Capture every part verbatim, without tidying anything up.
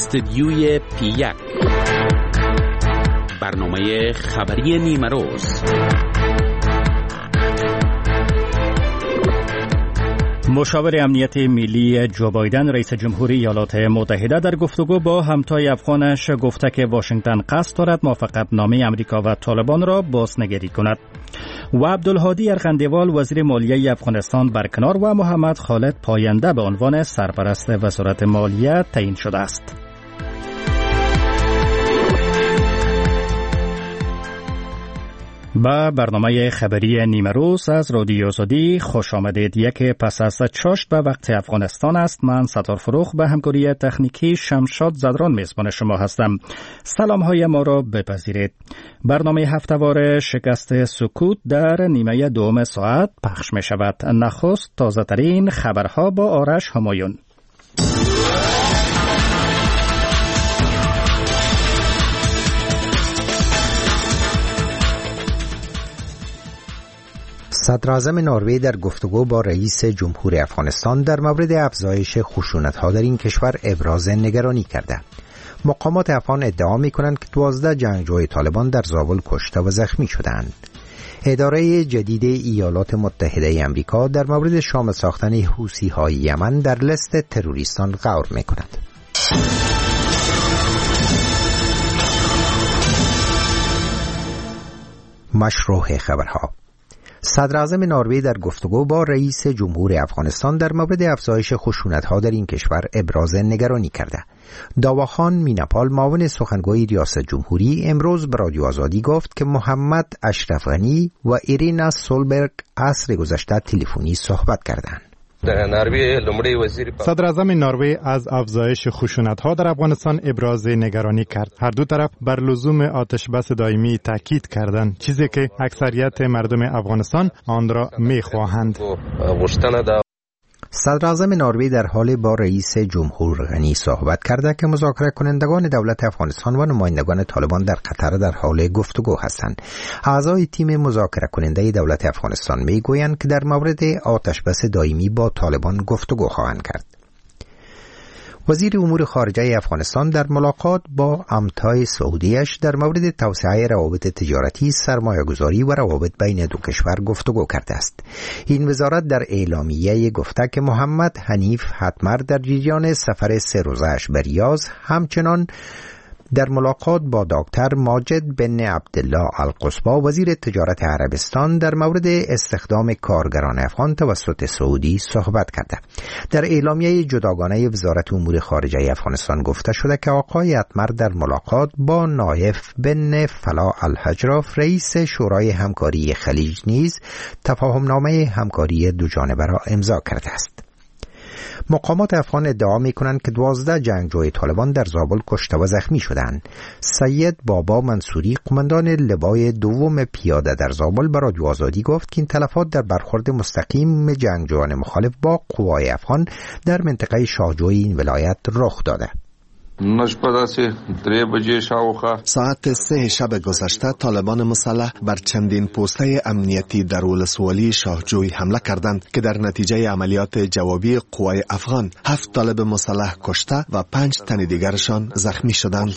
استدیوی پی یک، برنامه خبری نیمه روز. مشاور امنیت ملی جو بایدن رئیس جمهوری ایالات متحده در گفتگو با همتای افغانش گفته که واشنگتن قصد دارد موافقت نامه امریکا و طالبان را بازنگری کند. و عبدالهادی ارغندیوال وزیر مالیه افغانستان برکنار و محمد خالد پاینده به عنوان سرپرست وزارت مالیه تعیین شده است. با برنامه خبری نیمه روز از رادیو آزادی خوش آمدید. یک پس از چاشت به وقت افغانستان است. من ستار فروخ به همکاری تکنیکی شمشاد زدران میزبان شما هستم. سلام های ما را بپذیرید. برنامه هفته‌وار شکست سکوت در نیمه دوم ساعت پخش می شود. نخست تازه ترین خبرها با آرش همایون. صدراعظم نروژ در گفتگو با رئیس جمهور افغانستان در مورد افزایش خشونت‌ها در این کشور ابراز نگرانی کرده. مقامات افغان ادعا می‌کنند که دوازده جنگجوی طالبان در زابل کشته و زخمی شدند. اداره جدید ایالات متحده آمریکا در مورد شامل ساختن حوثی‌های یمن در لیست تروریستان غور می‌کند. مشروع خبرها. صدراعظم نروژ در گفتگو با رئیس جمهور افغانستان در مورد افزایش خشونت‌ها در این کشور ابراز نگرانی کرده. داواخان میناپال معاون سخنگوی ریاست جمهوری امروز به رادیو آزادی گفت که محمد اشرف غنی و ایرینا سولبرگ عصر گذشته تلفنی صحبت کردند. صدراعظم نروژ از افزایش خشونت‌ها در افغانستان ابراز نگرانی کرد. هر دو طرف بر لزوم آتش بس دائمی تاکید کردند، چیزی که اکثریت مردم افغانستان آن را می‌خواهند. صدراعظم نروژ در حال با رئیس جمهور غنی صحبت کرده که مذاکره کنندگان دولت افغانستان و نمایندگان طالبان در قطر در حال گفتگو هستند. اعضای تیم مذاکره کننده دولت افغانستان میگویند که در مورد آتش بس دائمی با طالبان گفتگو خواهند کرد. وزیر امور خارجه افغانستان در ملاقات با همتای سعودیش در مورد توسعه روابط تجارتی، سرمایه‌گذاری و روابط بین دو کشور گفتگو کرده است. این وزارت در اعلامیه گفته که محمد حنیف حتمر در جریان سفر سه روزه‌اش به ریاض همچنان در ملاقات با دکتر ماجد بن عبدالله القصبا وزیر تجارت عربستان در مورد استخدام کارگران افغان توسط سعودی صحبت کرده. در اعلامیه جداگانه وزارت امور خارجه افغانستان گفته شده که آقای حتمر در ملاقات با نایف بن فلا الحجراف رئیس شورای همکاری خلیج نیز تفاهمنامه همکاری دو جانبه را امضا کرده است. مقامات افغان ادعا می‌کنند که دوازده جنگجوی طالبان در زابل کشته و زخمی شدند. سید بابا منصوری قماندان لوای دوم پیاده در زابل به رادیو آزادی گفت که این تلفات در برخورد مستقیم جنگجویان مخالف با قوای افغان در منطقه شاهجوی این ولایت رخ داده. ساعت سه شب گذشته طالبان مسلح بر چندین پوسته امنیتی در ولسوالی شاهجوی حمله کردند که در نتیجه عملیات جوابی قوای افغان هفت طالب مسلح کشته و پنج تن دیگرشان زخمی شدند.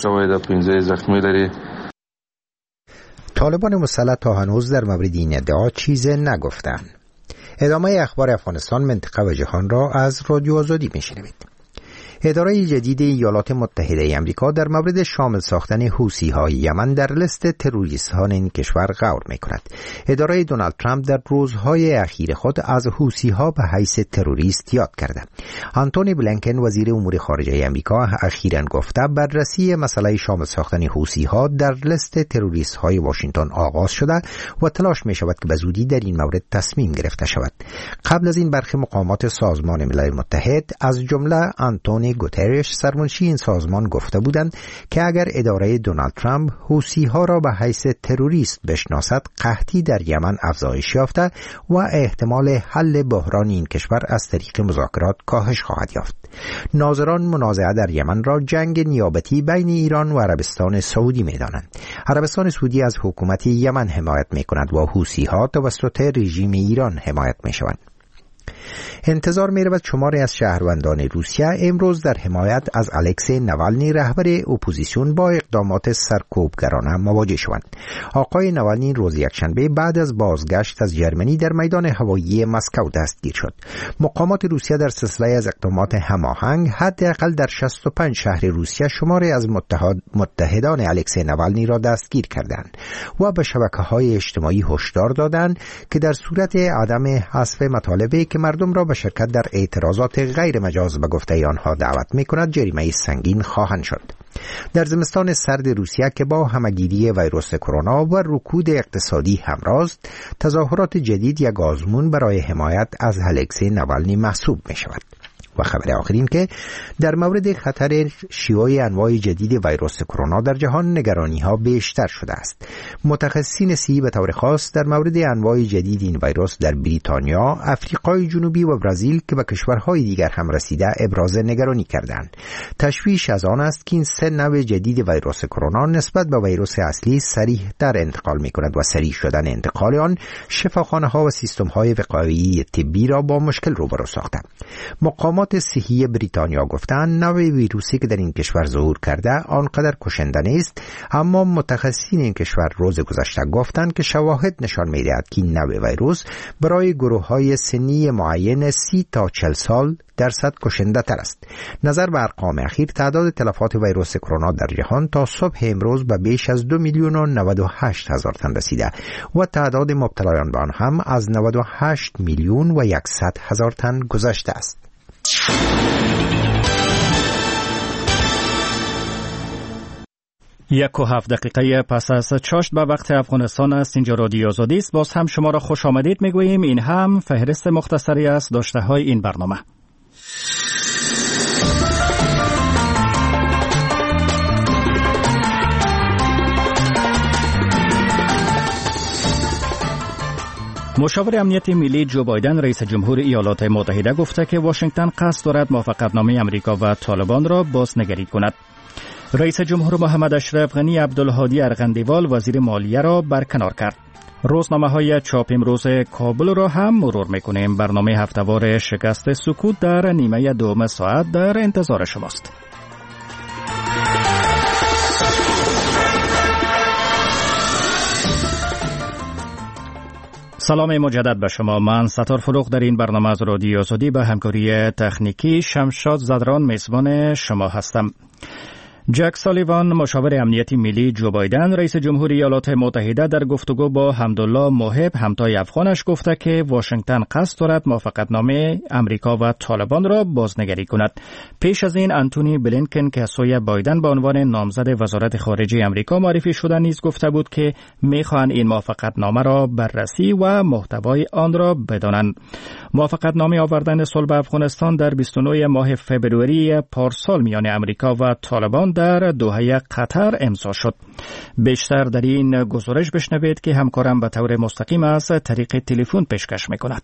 طالبان مسلح تا هنوز در مورد این ادعا چیزی نگفتند. ادامه اخبار افغانستان، منطقه و جهان را از رادیو آزادی میشنوید. اداره جدید ایالات متحده آمریکا در مورد شامل ساختن حوثی‌های یمن در لیست تروریستان این کشور غور می‌کند. اداره دونالد ترامپ در روزهای اخیر خود از حوثی‌ها به حیث تروریست یاد کرده. آنتونی بلینکن وزیر امور خارجه آمریکا اخیراً گفته بررسی مسئله شامل ساختن حوثی‌ها در لیست تروریست‌های واشنگتن آغاز شده و تلاش می‌شود که به زودی در این مورد تصمیم گرفته شود. قبل از این برخی مقامات سازمان ملل متحد از جمله آنتونی گوترش سرمنشی این سازمان گفته بودند که اگر اداره دونالد ترامپ حوثی‌ها را به حیث تروریست بشناسد، قحطی در یمن افزایش یافته و احتمال حل بحران این کشور از طریق مذاکرات کاهش خواهد یافت. ناظران منازعه در یمن را جنگ نیابتی بین ایران و عربستان سعودی می‌دانند. عربستان سعودی از حکومت یمن حمایت می‌کند و حوثی‌ها توسط رژیم ایران حمایت می‌شوند. انتظار می رود شماری از شهروندان روسیه امروز در حمایت از الکسی نوالنی رهبر اپوزیسیون با اقدامات سرکوبگرانه مواجه شوند. آقای نوالنی روز یکشنبه بعد از بازگشت از جرمنی در میدان هوایی مسکو دستگیر شد. مقامات روسیه در سلسله از اقدامات هماهنگ حداقل در شصت و پنج شهر روسیه شماری از متحد متحدان الکسی نوالنی را دستگیر کردند و به شبکه‌های اجتماعی هشدار دادند که در صورت عدم حذف مطالبی که مردم را به شرکت در اعتراضات غیر مجاز به گفته آنها دعوت می‌کند جریمه سنگین خواهند شد. در زمستان سرد روسیه که با همگیری ویروس کرونا و رکود اقتصادی همراه است، تظاهرات جدید یک آزمون برای حمایت از الکسی نوالنی محسوب می‌شود. و خبر آخر این که در مورد خطر شیوع انواع جدید ویروس کرونا در جهان نگرانی‌ها بیشتر شده است. متخصصین صحی به طور خاص در مورد انواع جدید این ویروس در بریتانیا، آفریقای جنوبی و برزیل که به کشورهای دیگر هم رسیده ابراز نگرانی کردند. تشویش از آن است که این سه نوع جدید ویروس کرونا نسبت به ویروس اصلی سریع‌تر انتقال می‌کند و سریع شدن انتقال آن شفاخانه‌ها و سیستم‌های وقایعی طبی را با مشکل روبرو ساخته. مقامات صحی بریتانیا گفتند نوع ویروسی که در این کشور ظهور کرده آنقدر کشنده نیست، اما متخصصین این کشور روز گذشته گفتند که شواهد نشان می‌دهد که این نوع ویروس برای گروه‌های سنی معین سی تا چهل سال درصد کشنده تر است. نظر به ارقام اخیر تعداد تلفات ویروس کرونا در جهان تا صبح امروز به بیش از دو میلیون و نود و هشت هزار تن رسیده و تعداد مبتلایان به آن هم از نود و هشت میلیون و صد هزار تن گذشته است. یک و هفت دقیقه پس از چاشت به وقت افغانستان است. اینجا رادیو آزادی است. باز هم شما را خوش آمدید میگوییم. این هم فهرست مختصری از داشته های این برنامه. مشاور امنیت ملی جو بایدن رئیس جمهور ایالات متحده گفته که واشنگتن قصد دارد موافقتنامه امریکا و طالبان را بازنگری کند. رئیس جمهور محمد اشرف غنی عبدالهادی ارغندیوال وزیر مالیه را برکنار کرد. روزنامه‌های چاپ امروز کابل را هم مرور می‌کنیم. برنامه هفته‌وار شکست سکوت در نیمه دوم ساعت در انتظار شماست. سلام مجدد به شما. من ستار فروغ در این برنامه از رادیو آزادی به همکاری تکنیکی شمشاد زدران میزبان شما هستم. جک سالیوان مشاور امنیتی ملی جو بایدن رئیس جمهور ایالات متحده در گفتگو با حمدالله موهب همتای افغانش گفته که واشنگتن قصد دارد موافقتنامه امریکا و طالبان را بازنگری کند. پیش از این انتونی بلینکن که سوی بایدن به عنوان نامزد وزارت خارجه امریکا معرفی شده نیز گفته بود که میخواهند این موافقتنامه را بررسی و محتوای آن را بدانند. موافقتنامه آوردن صلح به افغانستان در بیست و نه ماه فبروری پارسال میان امریکا و طالبان در دوحه قطر امضا شد. بیشتر در این گزارش بشنوید که همکارم به طور مستقیم از طریق تلفن پیشکش میکند.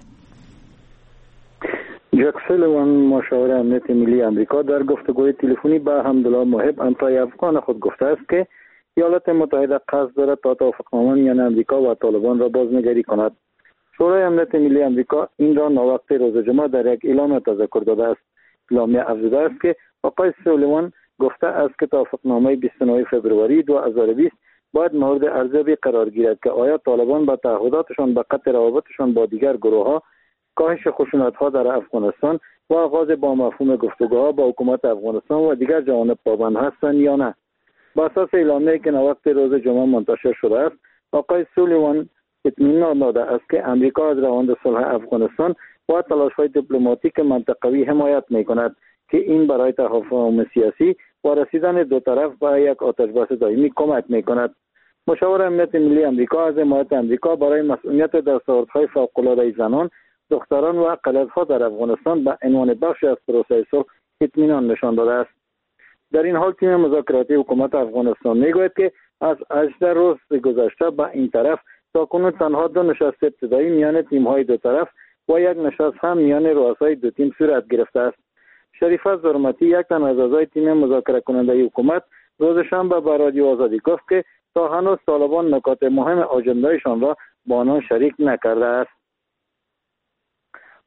جک سالیوان مشاور امنیت ملی امریکا در گفتگوی تلفنی با حمدالله موهب همتای افغان خود گفته است که ایالات متحده قصد دارد تا توافقنامه میان امریکا و طالبان را بازنگری کند. شورای امنیت ملی امریکا این را ناوقت روز جمعه در یک اعلام تذکر داده است. اعلامیه افزوده است که آقای سالیوان گفته است که توافقنامه بیست و نه فبروری دو هزار و بیست باید مورد ارزیابی قرار گیرد که آیا طالبان با تعهداتشان به قطع روابطشان با دیگر گروه‌ها، کاهش خشونت‌ها در افغانستان و آغاز با مفهوم گفتگوها با حکومت افغانستان و دیگر جوانب پابند هستند یا نه. با اساس اعلامیه‌ای که ناوقت روز جمعه منتشر شده است، آقای سالیوان اطمینان داده است که امریکا از روند صلح افغانستان با تلاش‌های دیپلماتیک منطقوی حمایت می‌کند که این برای تفاهم سیاسی و رسیدن دو طرف به یک آتشبس دائمی کمک می‌کند. مشاور امنیت ملی امریکا از حمایت امریکا برای مسئولیت دستاوردهای فوق‌العاده زنان، دختران و اقلیت‌ها در افغانستان به عنوان بخشی از پروسه صلح اطمینان نشان داده است. در این حال تیم مذاکراتی حکومت افغانستان میگوید که از هجده روز گذشته به این طرف تاکنون تنها دو نشست ابتدایی میان تیم‌های دو طرف و یک نشست هم میان رؤسای دو تیم صورت گرفته است. شریفه زرمتی یک تن از اعضای تیم مذاکره کننده حکومت روز شنبه به رادیو آزادی گفت که تا هنوز طالبان نکات مهم آژنده‌شان را با آنان شریک نکرده است.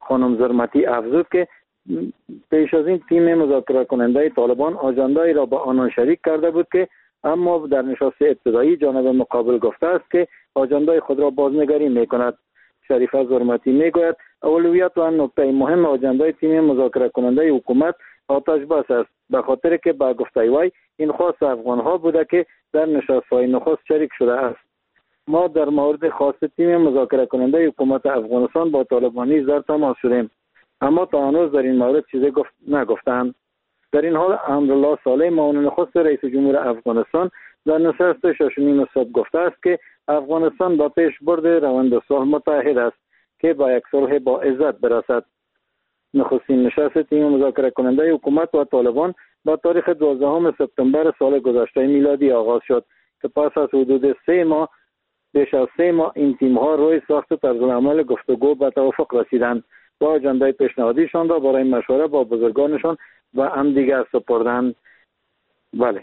خانم زرمتی افزود که پیش از این تیم مذاکره کننده طالبان آژانده‌ای را با آنان شریک کرده بود که اما در نشست ابتدایی جانب مقابل گفته است که آژانده خود را بازنگری می‌کند. شریفه زرمتی میگوید اولویت و نکته مهم آژانده تیم مذاکره کننده حکومت آتش بس است، به خاطر که با گفته وی این خاص افغان‌ها بوده که در نشست‌های نخست شریک شده است. ما در مورد خاص تیم مذاکره کننده حکومت افغانستان با طالبانی در تماس شدیم، اما تا هنوز در این مورد چیزی گفت نگفتند. در این حال امرالله صالح معاون نخست رئیس جمهور افغانستان در نشست شش و نیم صبح گفته است که افغانستان با پیش برد روند صلح متعهد است که با یک صلح با عزت برسد. نخستین نشست تیم مذاکره کننده حکومت و طالبان با تاریخ دوازدهم سپتامبر سال گذشته میلادی آغاز شد که پس از حدود سه ماه بیش از سه ماه این تیم‌ها روی ساخت طرزالعمل گفتگو به توافق رسیدند و آژانده پیشنهادیشان را برای مشوره با بزرگانشان و همدیگر سپردند. بله.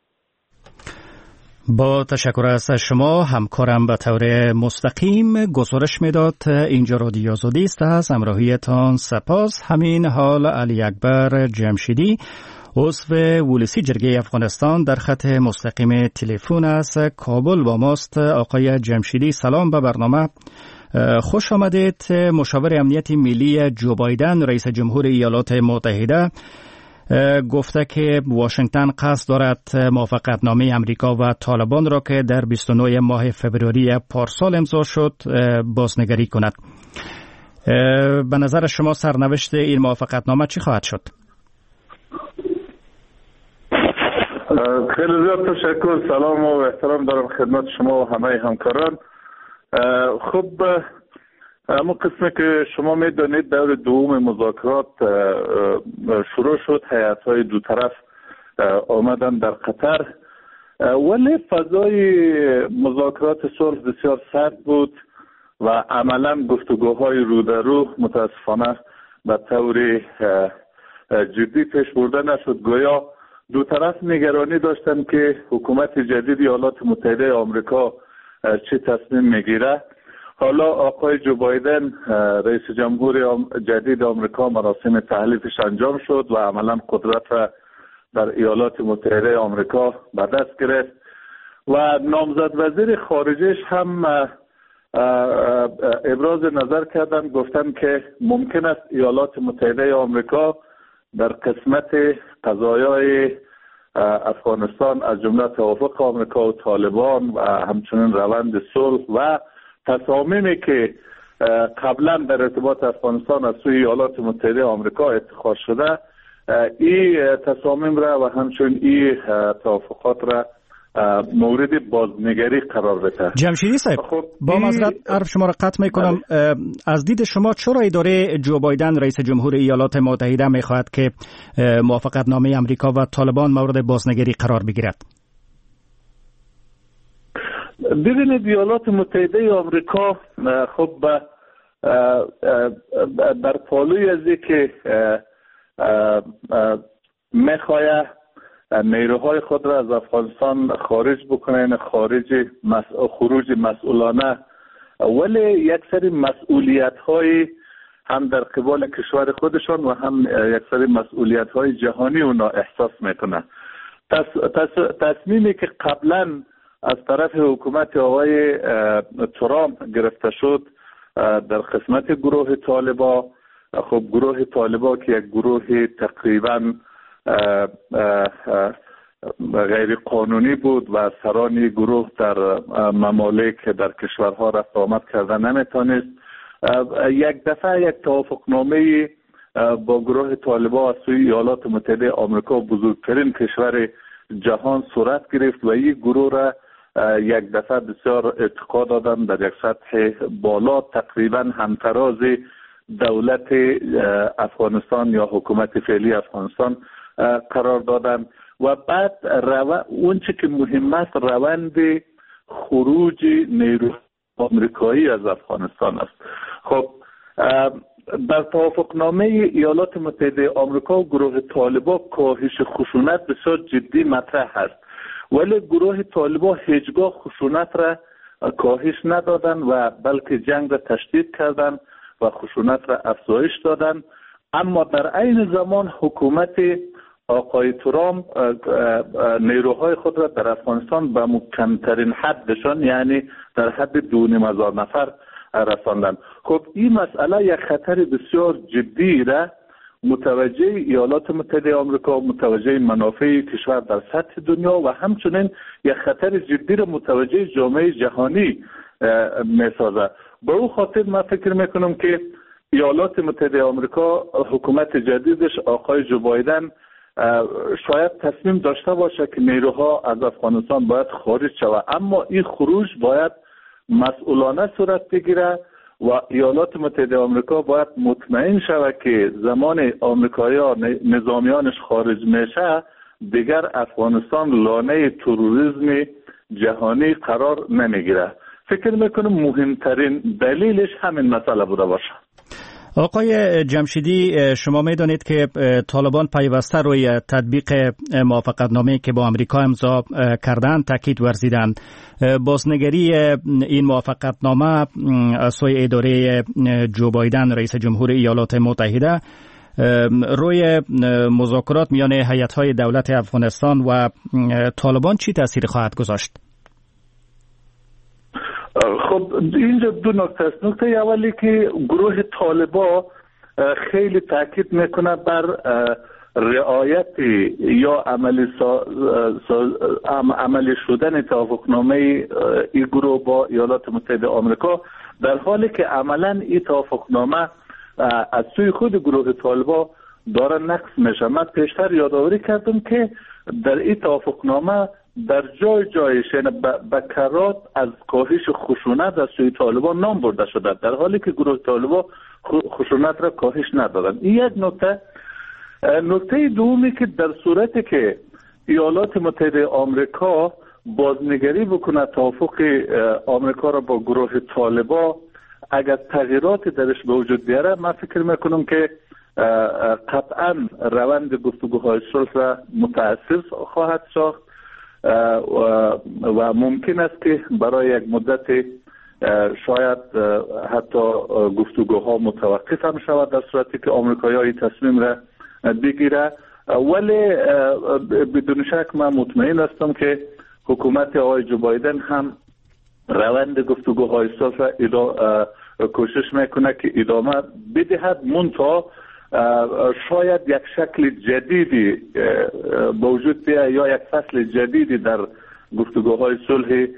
با تشکر از شما. همکارم به طور مستقیم گزارش میداد. اینجا رادیو آزادی است. از همراهیتان سپاس. همین حال علی اکبر جمشیدی عضو ولسی جرگه افغانستان در خط مستقیم تلفن از کابل با ماست. آقای جمشیدی سلام به برنامه. خوش آمدید. مشاور امنیت ملی جو بایدن رئیس جمهور ایالات متحده گفته که واشنگتن قصد دارد موافقتنامه امریکا و طالبان را که در بیست و نه ماه فوریه پارسال امضا شد بازنگری کند. به نظر شما سرنوشت این موافقتنامه چی خواهد شد؟ خیلی زیاد تشکر. سلام و احترام دارم خدمت شما و همه همکاران. خب اما قسمی که شما میدانید دور دوم مذاکرات شروع شد، هیئت‌های دو طرف آمدن در قطر، ولی فضای مذاکرات صلح بسیار سرد بود و عملا گفتگوهای رو در رو متاسفانه به طور جدی پیش برده نشد. گویا دو طرف نگرانی داشتند که حکومت جدید ایالات متحده آمریکا چه تصمیم میگیره. حالا آقای جو بایدن رئیس جمهور جدید آمریکا مراسم تحلیفش انجام شد و عملا قدرت را در ایالات متحده آمریکا به دست گرفت و نامزد وزیر خارجهش هم ابراز نظر کردن، گفتن که ممکن است ایالات متحده آمریکا در قسمت قضایای افغانستان از جمله توافق آمریکا و طالبان و همچنین روند صلح و تصامیمی که قبلا در ارتباط افغانستان از سوی ایالات متحده آمریکا اتخاذ شده، این تصامیم را و همچنین این توافقات را مورد بازنگری قرار بده. جمشیدی صاحب خب با معذرت حرف شما را قطع میکنم. از دید شما چرا اداره جو بایدن رئیس جمهور ایالات متحده میخواهد که موافقتنامه امریکا و طالبان مورد بازنگری قرار بگیرد؟ ببینید ایالات متحده آمریکا خب در پالوی از که میخواه نیروهای خود را از افغانستان خارج بکنن، خارج مسئول خروج مسئولانه، ولی یک سری مسئولیت های هم در قبال کشور خودشان و هم یک سری مسئولیت های جهانی اونا احساس میکنن. تص، تص، تصمیمی که قبلا از طرف حکومت آقای ترامپ گرفته شد در قسمت گروه طالبا، خب گروه طالبا که یک گروه تقریبا غیر قانونی بود و سران گروه در ممالک در کشورها رفت آمد کردن نمیتونست، یک دفعه یک توافقنامه با گروه طالبا از سوی ایالات متحده آمریکا، بزرگترین کشور جهان، صورت گرفت و این گروه را یک دفعه بسیار ارتقا دادن در یک سطح بالا، تقریبا همتراز دولت افغانستان یا حکومت فعلی افغانستان قرار دادن و بعد رو... اون چه که مهم است روند خروج نیروی آمریکایی از افغانستان است. خب در توافقنامه ایالات متحده آمریکا و گروه طالبا کاهش خشونت بسیار جدی مطرح است، ولی گروه طالبا هیچگاه خشونت را کاهش ندادن و بلکه جنگ را تشدید کردن و خشونت را افزایش دادن. اما در عین زمان حکومت آقای ترامپ نیروهای خود را در افغانستان به کمترین حدشان، یعنی در حد دو نیم هزار نفر رساندن. خب این مسئله یک خطر بسیار جدی را متوجه ایالات متحده آمریکا، متوجه منافع کشور در سطح دنیا و همچنین یک خطر جدی را متوجه جامعه جهانی میسازه. به او خاطر من فکر میکنم که ایالات متحده آمریکا، حکومت جدیدش آقای جو بایدن شاید تصمیم داشته باشه که نیروها از افغانستان باید خارج شود، اما این خروج باید مسئولانه صورت بگیره و ایالات متحده آمریکا باید مطمئن شود که زمان آمریکایی‌ها نظامیانش خارج میشه دیگر افغانستان لانه تروریسم جهانی قرار نمیگیره. فکر میکنم مهمترین دلیلش همین مسئله بوده باشه. آقای جمشیدی، شما میدانید که طالبان پیوسته روی تطبیق موافقتنامه‌ای که با آمریکا امضا کردند تاکید ورزیدند. بازنگری این موافقتنامه از سوی اداره جو بایدن رئیس جمهور ایالات متحده روی مذاکرات میان هیئت‌های دولت افغانستان و طالبان چی تأثیر خواهد گذاشت؟ خب اینجا دو نکته است. نکته اولی که گروه طالبان خیلی تاکید میکنه بر رعایت یا عملی عملی شدن توافقنامه این گروه با ایالات متحده آمریکا، در حالی که عملا این توافقنامه از سوی خود گروه طالبان داره نقض میشه. من پیشتر یادآوری کردم که در این توافقنامه در جای جایش به کرات از کاهش خشونت از سوی طالبان نام برده شده، در حالی که گروه طالبان خشونت را کاهش ندادن. این یک نکته. نکته دومی که در صورتی که ایالات متحده آمریکا بازنگری بکنه توافق آمریکا را با گروه طالبان، اگر تغییراتی درش به وجود بیاره، من فکر میکنم که قطعا روند گفتگوهای صلح را متأثر خواهد ساخت و ممکن است که برای یک مدت شاید حتی گفتگوها متوقف هم شود در صورتی که آمریکایی‌ها تصمیم را بگیره. ولی بدون شک من مطمئن هستم که حکومت آقای جو بایدن هم روند گفتگوهای صلح را کوشش میکنه که ادامه بدهد، منتها شاید یک شکل جدیدی به وجود بیاید یا یک فصل جدیدی در گفتگوهای صلح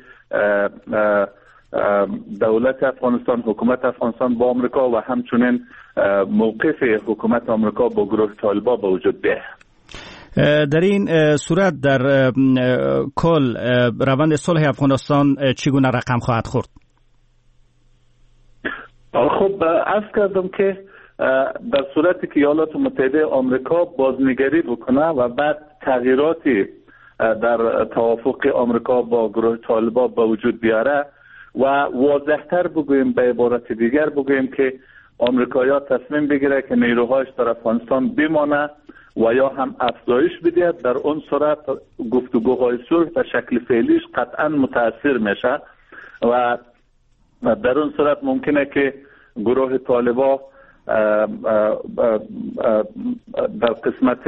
دولت افغانستان، حکومت افغانستان با آمریکا و همچنین موقف حکومت آمریکا با گروه طالبان به وجود بیاید. در این صورت در کل روند صلح افغانستان چگونه رقم خواهد خورد؟ خب عرض کردم که در صورتی که ایالات متحده آمریکا بازنگری بکنه و بعد تغییراتی در توافق آمریکا با گروه طالبان به وجود بیاره و واضح‌تر بگوییم، به عبارت دیگر بگوییم که آمریکایی‌ها تصمیم بگیره که نیروهایش در افغانستان بمانه و یا هم افزایش بده، در اون صورت گفتگوهای صلح به شکل فعلیش قطعا متاثر میشه و در اون صورت ممکنه که گروه طالبان در قسمت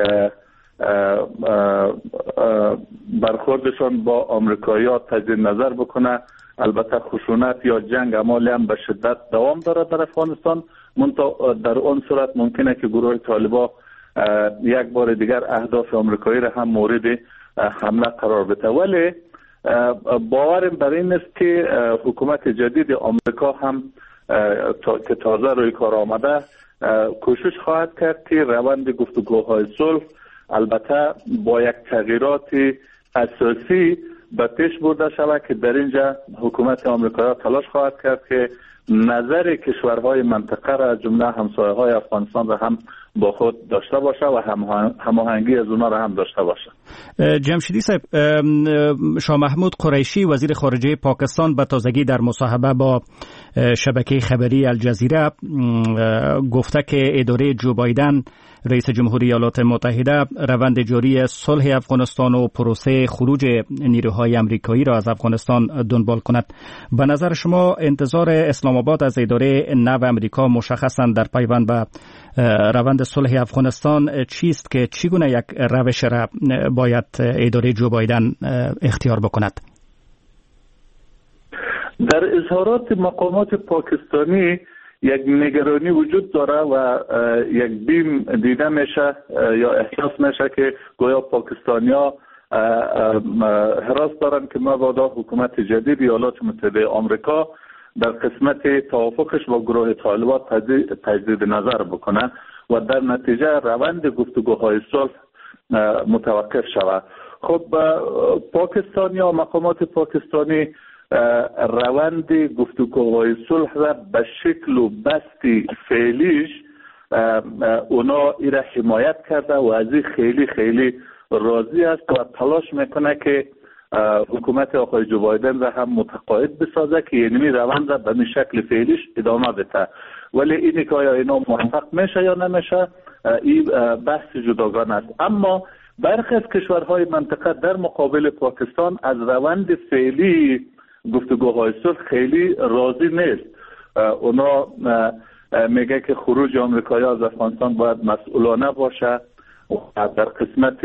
برخوردشان با آمریکایی‌ها تجدید نظر بکنه. البته خشونت یا جنگ اعمالی هم به شدت دوام داره در افغانستان، منتها در اون صورت ممکنه که گروه طالبان یک بار دیگر اهداف آمریکایی را هم مورد حمله قرار بده. ولی باورم بر این است که حکومت جدید آمریکا هم تا که تازه روی کار آمده کوشش خواهد کرد که روند گفتگوهای صلح البته با یک تغییرات اساسی به پیش برده شود که در اینجا حکومت آمریکا تلاش خواهد کرد که نظر کشورهای منطقه را از جمله همسایه‌های افغانستان را هم با خود داشته باشه و هماهنگی از اونا را هم داشته باشه. جمشیدی صاحب، شاه محمود قریشی وزیر خارجه پاکستان به تازگی در مصاحبه با شبکه خبری الجزیره گفته که اداره جو بایدن رئیس جمهوری ایالات متحده روند جاری صلح افغانستان و پروسه خروج نیروهای آمریکایی را از افغانستان دنبال کند. به نظر شما انتظار اسلام آباد از اداره نو آمریکا مشخصاً در پیوند به روند صلح افغانستان چیست که چگونه یک روش را باید اداره جو بایدن اختیار بکند؟ در اظهارات مقامات پاکستانی یک نگرانی وجود داره و یک بیم دیده میشه یا احساس میشه که گویا پاکستانیا حراس دارن که مبادا حکومت جدید ایالات متحده آمریکا در قسمت توافقش با گروه طالبان تجدید نظر بکنه و در نتیجه روند گفتگوهای صلح متوقف شود. خب پاکستانی یا مقامات پاکستانی روند گفتگوهای صلح را به شکل و بستی فعلیش اونا ایره حمایت کرده و از این خیلی خیلی راضی است و تلاش میکنه که حکومت آقای جو بایدن را هم متقاعد بسازه که یعنی روند را به این شکل فعلیش ادامه بده. ولی اینی که آیا اینا موفق میشه یا نمیشه این بحث جداگانه است. اما برخی از کشورهای منطقه در مقابل پاکستان از روند فعلی گفتگوهای صلح خیلی راضی نیست. اونا میگه که خروج آمریکایی از افغانستان باید مسئولانه باشه و در قسمت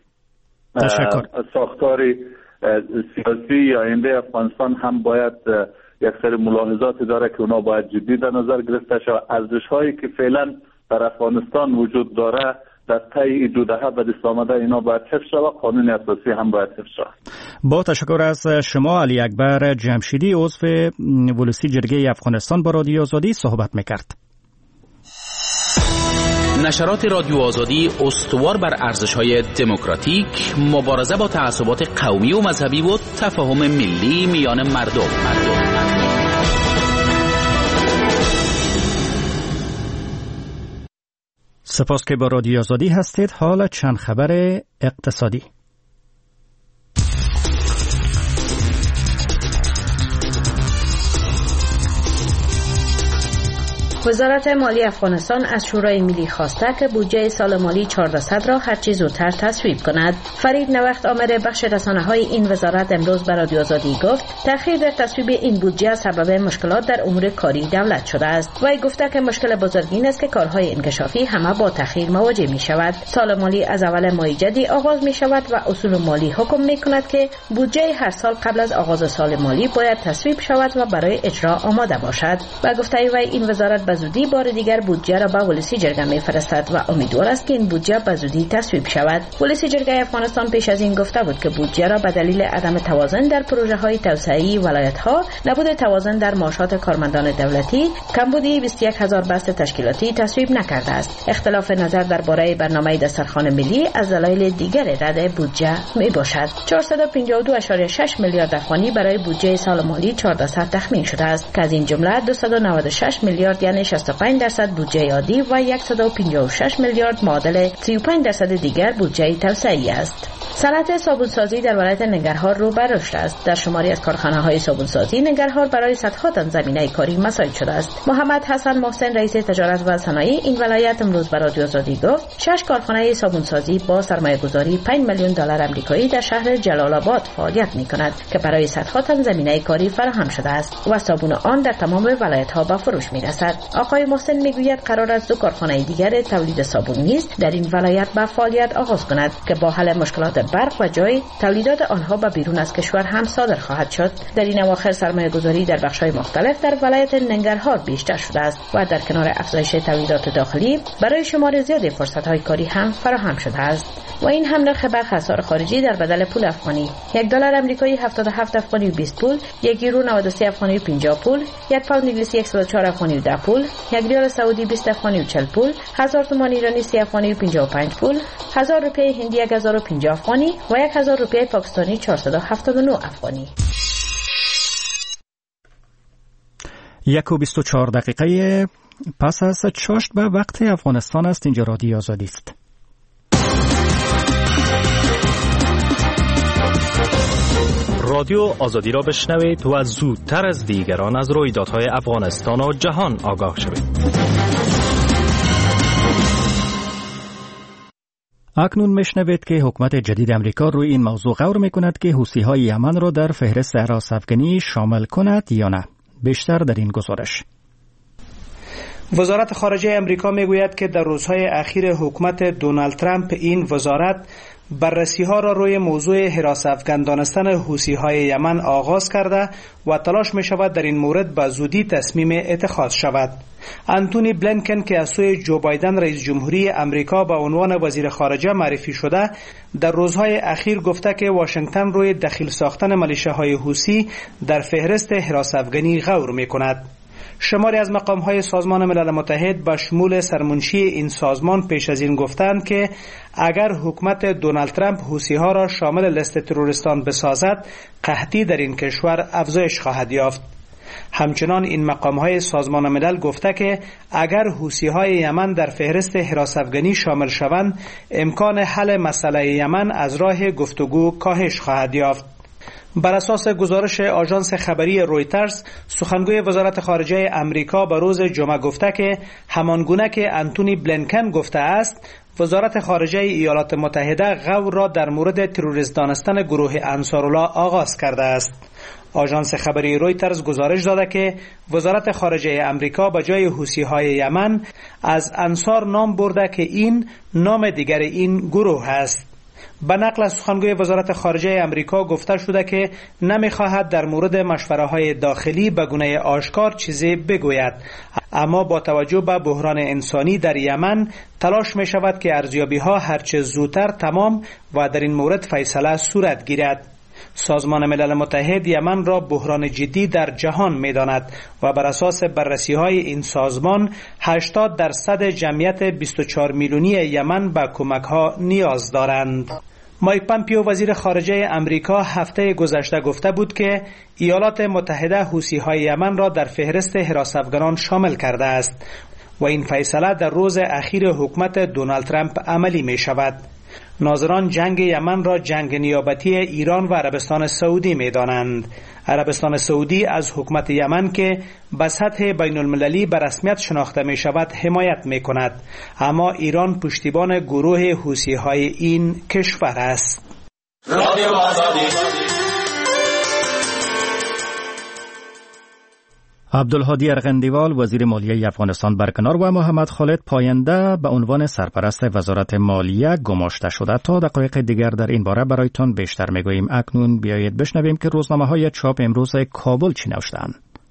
ساختار سیاسی یا آینده افغانستان هم باید یک سری ملاحظات داره که اونا باید جدی در نظر گرفته شود. ارزش هایی که فعلا در افغانستان وجود داره در طی دو دهه به دست آمده اینا باید حفظ شود، قانون اساسی هم باید حفظ شود. با تشکر از شما علی اکبر جمشیدی، عضو ولسی جرگه افغانستان، با رادیو آزادی صحبت میکرد. نشرات رادیو آزادی استوار بر ارزش‌های دموکراتیک، مبارزه با تعصبات قومی و مذهبی و تفاهم ملی میان مردم. مردم. سپاس که با رادیو آزادی هستید. حالا چند خبر اقتصادی. وزارت مالی افغانستان از شورای ملی خواسته که بودجه سال مالی چهاردهصد را هرچی زودتر تصویب کند. فرید نوخت آمر بخش رسانه‌های این وزارت امروز به رادیو آزادی گفت تأخیر در تصویب این بودجه سبب مشکلات در امور کاری دولت شده است. وی گفته که مشکل بزرگ این است که کارهای انکشافی همه با تأخیر مواجه می شود. سال مالی از اول ماه جدی آغاز می شود و اصول مالی حکم می کند که بودجه هر سال قبل از آغاز سال مالی باید تصویب شود و برای اجرا آماده باشد. و گفته وی این وزارت به زودی بار دیگر بودجه را به ولسی جرگه می‌فرستد و امیدوار است که این بودجه به زودی تصویب شود. ولسی جرگه افغانستان پیش از این گفته بود که بودجه را به دلیل عدم توازن در پروژه‌های توسعه‌ای ولایت‌ها، نبود توازن در معاشات کارمندان دولتی، کمبودی بیست و یک هزار بست تشکیلاتی تصویب نکرده است. اختلاف نظر درباره برنامه دسترخوان ملی از دلایل دیگر رد بودجه میباشد. چهارصد و پنجاه و دو ممیز شش میلیارد افغانی برای بودجه سال مالی چهاردهصد تخمین شده است که از این جمله دویست و نود و شش میلیارد یعنی شصت و پنج درصد بودجه عادی و صد و پنجاه و شش میلیارد معادل سی و پنج درصد دیگر بودجه توسعه‌ای است. صنعت صابونسازی در ولایت ننگرهار رو به رشد است. در شماری از کارخانه‌های صابونسازی ننگرهار برای صدها تن زمینه کاری مساعد شده است. محمد حسن محسن رئیس تجارت و صنایع این ولایت امروز به رادیو آزادی گفت شش کارخانه صابونسازی با سرمایه‌گذاری پنج میلیون دلار آمریکایی در شهر جلال آباد فعالیت می‌کند که برای صدها تن زمینه کاری فراهم شده است و صابون آن در تمام ولایت‌ها به فروش می‌رسد. آقای محسن میگوید قرار است دو کارخانه دیگر تولید صابون نیز در این ولایت به فعالیت آغاز کند که با حل مشکلات برق و جای تولیدات آنها به بیرون از کشور هم صادر خواهد شد. در این اواخر سرمایه‌گذاری در بخش‌های مختلف در ولایت ننگرهار بیشتر شده است و در کنار افزایش تولیدات داخلی برای شمار زیاد فرصت‌های کاری هم فراهم شده است. و این هم نرخ برخ اسعار خارجی در بدل پول افغانی: یک دلار آمریکایی هفتاد و هفت افغانی و بیست پول، یک یورو نود و سه افغانی و پنجاه پول، یک پوند انگلیسی صد و چهار افغانی و ده پول، یک ریال سعودی بیست افغانی و چهل پول، هزار تومان ایرانی سی افغانی و پنجاه و پنج پول، هزار روپیه هندی یک هزار و پنجاه افغانی و یک هزار روپیه پاکستانی چهارصد و هفتاد و نه افغانی. یک و بیست و چهار دقیقه پس از چاشت به وقت افغانستان است. اینجا رادیو آزادی است. رادیو آزادی را بشنوید و زودتر از دیگران از رویدادهای افغانستان و جهان آگاه شوید. اکنون میشنوید که حکومت جدید امریکا روی این موضوع غور میکند که حوثی‌های یمن را در فهرست حراس‌افکنی شامل کند یا نه. بیشتر در این گزارش. وزارت خارجه امریکا میگوید که در روزهای اخیر حکومت دونالد ترامپ این وزارت بررسی‌ها را روی موضوع حراس افکن دانستن حوثی‌های یمن آغاز کرده و تلاش می‌شود در این مورد به زودی تصمیم اتخاذ شود. انتونی بلینکن که از سوی جو بایدن رئیس جمهوری امریکا به عنوان وزیر خارجه معرفی شده، در روزهای اخیر گفته که واشنگتن روی دخیل ساختن ملیشه‌های حوثی در فهرست حراس افکنی غور می‌کند. شماری از مقام‌های سازمان ملل متحد به شمول سرمنشی این سازمان پیش از این گفتند که اگر حکومت دونالد ترامپ حوثی‌ها را شامل لیست تروریستان بسازد، قحطی در این کشور افزایش خواهد یافت. همچنان این مقام‌های سازمان ملل گفته که اگر حوثی‌های یمن در فهرست حراس افکنی شامل شوند، امکان حل مسئله یمن از راه گفتگو کاهش خواهد یافت. بر اساس گزارش آژانس خبری رویترز، سخنگوی وزارت خارجه امریکا به روز جمعه گفته که همانگونه که انتونی بلینکن گفته است، وزارت خارجه ایالات متحده غور را در مورد تروریست دانستن گروه انصارالله آغاز کرده است. آژانس خبری رویترز گزارش داده که وزارت خارجه امریکا به جای حوثی‌های یمن از انصار نام برده که این نام دیگر این گروه است. به نقل از سخنگوی وزارت خارجه امریکا گفته شده که نمیخواهد در مورد مشوره‌های داخلی به گونه آشکار چیزی بگوید، اما با توجه به بحران انسانی در یمن تلاش می شود که ارزیابی‌ها هرچه زودتر تمام و در این مورد فیصله صورت گیرد. سازمان ملل متحد یمن را بحران جدی در جهان می داند و بر اساس بررسی های این سازمان هشتاد درصد جمعیت بیست و چهار میلیونی یمن به کمک ها نیاز دارند. مایک پامپیو وزیر خارجه امریکا هفته گذشته گفته بود که ایالات متحده حوثی‌های یمن را در فهرست حراس افکنان شامل کرده است و این فیصله در روز اخیر حکومت دونالد ترامپ عملی می شود. ناظران جنگ یمن را جنگ نیابتی ایران و عربستان سعودی می دانند. عربستان سعودی از حکومت یمن که به سطح بین المللی به رسمیت شناخته می شود حمایت می کند، اما ایران پشتیبان گروه حوثی های این کشور است. عبدالهادی ارغندیوال وزیر مالیه افغانستان برکنار و محمد خالد پاینده به عنوان سرپرست وزارت مالیه گماشته شده. تا دقایق دیگر در این باره برایتان بیشتر میگوییم. اکنون بیایید بشنویم که روزنامه‌های چاپ امروز کابل چی نوشتند.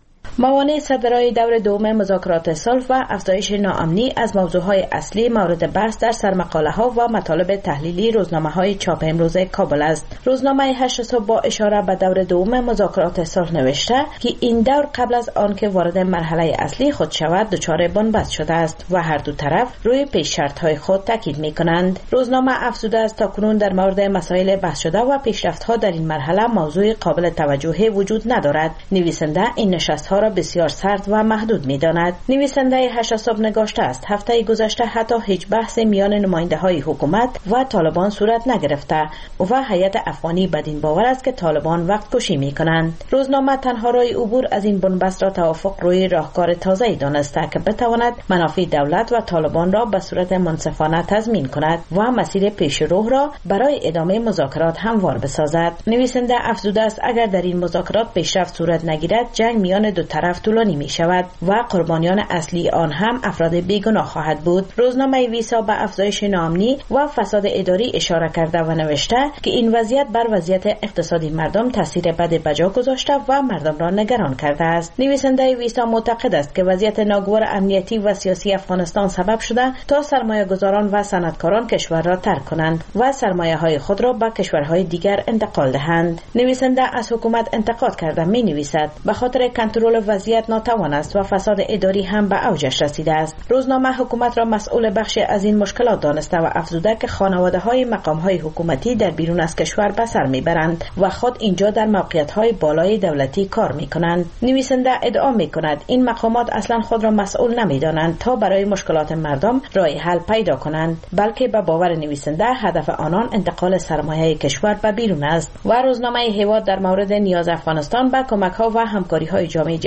موانع صدرای دور دوم مذاکرات صلح و افزایش ناامنی از موضوعهای اصلی مورد بحث در سرمقاله‌ها و مطالب تحلیلی روزنامه‌های چاپ امروز کابل است. روزنامه هشت صبح با اشاره به دور دوم مذاکرات صلح نوشته که این دور قبل از آنکه وارد مرحله اصلی خود شود دچار بنبست شده است و هر دو طرف روی پیش شرط‌های خود تاکید می‌کنند. روزنامه افزوده است تاکنون در مورد مسائل بحث شده و پیشرفت‌ها در این مرحله موضوع قابل توجهی وجود ندارد. نویسنده این نشست‌ها را بسیار سرد و محدود می‌داند. نویسنده هشت صبح نگاشته است هفته گذشته حتی هیچ بحث میان نماینده‌های حکومت و طالبان صورت نگرفته و هیئت افغانی بدین باور است که طالبان وقت کشی می‌کنند. روزنامه تنها راه عبور از این بنبست را توافق روی راهکار تازه‌ای دانسته که بتواند منافع دولت و طالبان را به صورت منصفانه تضمین کند و مسیر پیش رو را برای ادامه مذاکرات هموار بسازد. نویسنده افزوده است اگر در این مذاکرات پیشرفت صورت نگیرد جنگ میان دو طرف طولانی می شود و قربانیان اصلی آن هم افراد بیگناه خواهد بود. روزنامه ویسا به افزایش ناامنی و فساد اداری اشاره کرده و نوشته که این وضعیت بر وضعیت اقتصادی مردم تاثیر بد بجا گذاشته و مردم را نگران کرده است. نویسنده ویسا معتقد است که وضعیت ناگوار امنیتی و سیاسی افغانستان سبب شده تا سرمایه‌گذاران و صنعتکاران کشور را ترک کنند و سرمایه‌های خود را به کشورهای دیگر انتقال دهند. نویسنده از حکومت انتقاد کرده می نویسد به خاطر کنترل وضعیت ناتوان است و فساد اداری هم به اوجش رسیده است. روزنامه حکومت را مسئول بخش از این مشکلات دانسته و افزوده که خانواده‌های مقام‌های حکومتی در بیرون از کشور به سر میبرند و خود اینجا در موقعیت‌های بالای دولتی کار میکنند. نویسنده ادعا میکند این مقامات اصلا خود را مسئول نمیدانند تا برای مشکلات مردم راه حل پیدا کنند، بلکه به باور نویسنده هدف آنان انتقال سرمایه کشور به بیرون است. و روزنامه هیواد در مورد نیاز افغانستان به کمک‌ها و همکاری‌های جامعه جهانی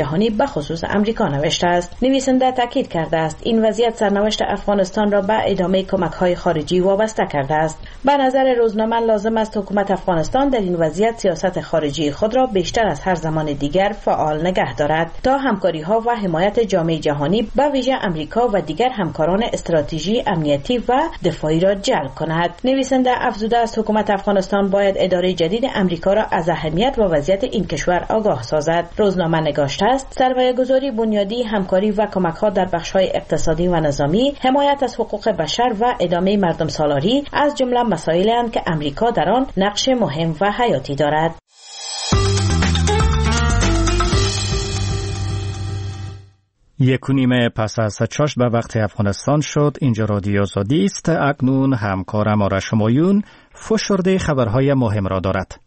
جهانی به خصوص امریکا نوشته است. نویسنده تاکید کرده است این وضعیت سرنوشت افغانستان را به ادامه کمک‌های خارجی وابسته کرده است. به نظر روزنامه لازم است حکومت افغانستان در این وضعیت سیاست خارجی خود را بیشتر از هر زمان دیگر فعال نگه دارد تا همکاری‌ها و حمایت جامعه جهانی به ویژه امریکا و دیگر همکاران استراتژی امنیتی و دفاعی را جلب کند. نویسنده افزوده است حکومت افغانستان باید اداره جدید امریکا را از اهمیت و وضعیت این کشور آگاه سازد. روزنامه نگاشته است سرمایه‌گذاری بنیادی، همکاری و کمک‌ها در بخش‌های اقتصادی و نظامی، حمایت از حقوق بشر و ادامه مردم سالاری از جمله مسائلی اند که امریکا در آن نقش مهم و حیاتی دارد. یک و نیم پس از چاشت به وقت افغانستان شد. اینجا رادیو آزادی است. اکنون همکارم آرش همایون فشرده خبرهای مهم را دارد.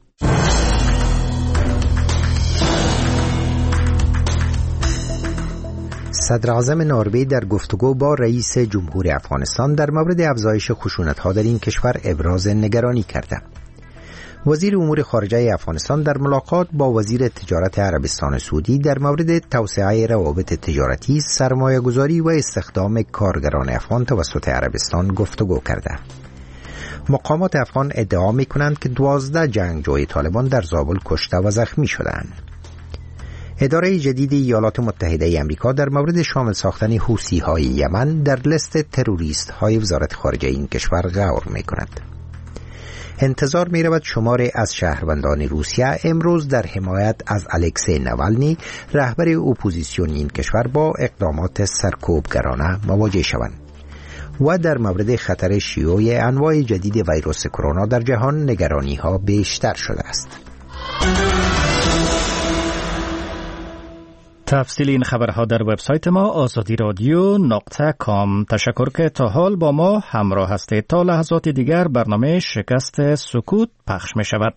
صدر اعظم نروژ در گفتگو با رئیس جمهور افغانستان در مورد افزایش خشونت‌ها در این کشور ابراز نگرانی کرده. وزیر امور خارجه افغانستان در ملاقات با وزیر تجارت عربستان سعودی در مورد توسعه روابط تجارتی، سرمایه‌گذاری و استخدام کارگران افغان توسط عربستان گفتگو کرده. مقامات افغان ادعا می‌کنند که دوازده جنگجوی طالبان در زابل کشته و زخمی شدند. اداره جدید ایالات متحده آمریکا در مورد شامل ساختن حوثی‌های یمن در لیست تروریست‌های وزارت خارجه این کشور غور می‌کند. انتظار می رود شماری از شهروندان روسیه امروز در حمایت از الکسی نوالنی رهبر اپوزیسیون این کشور با اقدامات سرکوبگرانه مواجه شوند و در مورد خطر شیوع انواع جدید ویروس کرونا در جهان نگرانی ها بیشتر شده است. تفصیل این خبرها در وبسایت ما آزادی رادیو نقطه کام. تشکر که تا حال با ما همراه هستید. تا لحظات دیگر برنامه شکست سکوت پخش می شود.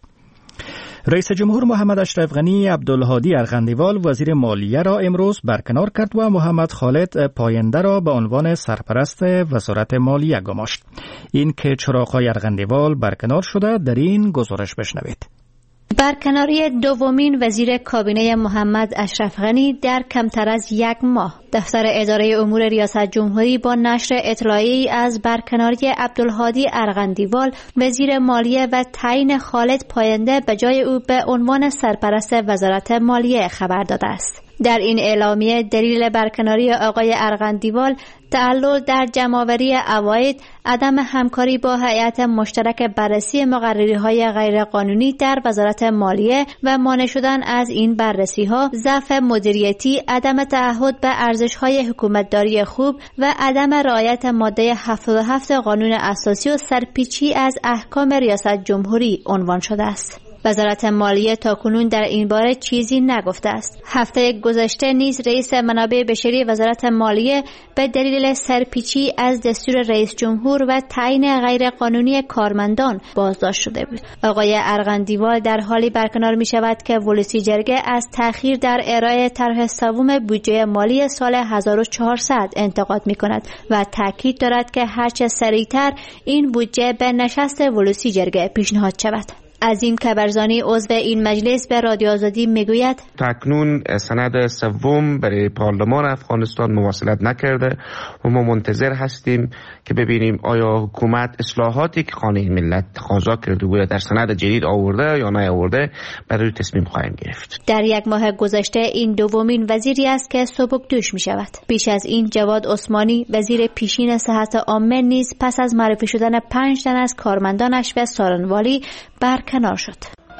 رئیس جمهور محمد اشرف غنی عبدالهادی ارغندیوال وزیر مالیه را امروز برکنار کرد و محمد خالد پاینده را به عنوان سرپرست وزارت مالیه گماشت. این که چراغ‌های ارغندیوال برکنار شده در این گزارش بشنوید. برکناری دومین وزیر کابینه محمد اشرف غنی در کمتر از یک ماه. دفتر اداره امور ریاست جمهوری با نشر اطلاعیه‌ای از برکناری عبدالهادی ارغندیوال وزیر مالیه و تعیین خالد پاینده به جای او به عنوان سرپرست وزارت مالیه خبر داده است. در این اعلامیه دلیل برکناری آقای ارغندیوال تعلل در جمع‌آوری عواید، عدم همکاری با هیئت مشترک بررسی مقرری‌های غیرقانونی در وزارت مالیه و مانع شدن از این بررسی‌ها، ضعف مدیریتی، عدم تعهد به ارزش‌های حکومتداری خوب و عدم رعایت ماده هفتاد و هفت قانون اساسی و سرپیچی از احکام ریاست جمهوری عنوان شده است. وزارت مالیه تاکنون در این باره چیزی نگفته است. هفته گذشته نیز رئیس منابع بشری وزارت مالیه به دلیل سرپیچی از دستور رئیس جمهور و تعیین غیرقانونی کارمندان بازداشت شده بود. آقای ارغندیوال در حالی برکنار می شود که ولسی جرگه از تأخیر در ارائه طرح سوم بودجه مالی سال هزار و چهارصد انتقاد می کند و تاکید دارد که هرچه سریعتر این بودجه به نشست ولسی جرگه پیشنهاد شود. عظیم کبرزانی عضو این مجلس به رادیو آزادی میگوید تکنون سند سوم برای پارلمان افغانستان مواصلت نکرده و ما منتظر هستیم که ببینیم آیا حکومت اصلاحاتی که خانه ملت تقاضا کرده بود در سند جدید آورده یا نه آورده، برای تصمیم خواهیم گرفت. در یک ماه گذشته این دومین وزیری است که سبکدوش می شود. پیش از این جواد عثمانی وزیر پیشین صحت عامه نیز پس از معرفی شدن پنج تن از کارمندانش به سارنوالی برکنار شد.